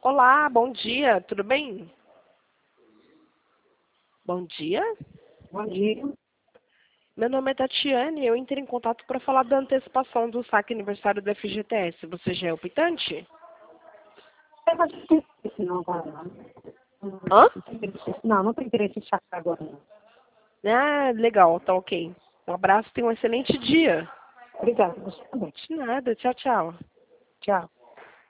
Olá, bom dia, tudo bem? Bom dia. Bom dia. Meu nome é Tatiane, eu entrei em contato para falar da antecipação do saque aniversário da FGTS. Você já é optante? Eu acho que não tem interesse não agora, não. Hã? Não tem interesse em sacar agora, não. Ah, legal, tá ok. Um abraço e tenha um excelente dia. Obrigada, você também. De nada, tchau, tchau. Tchau.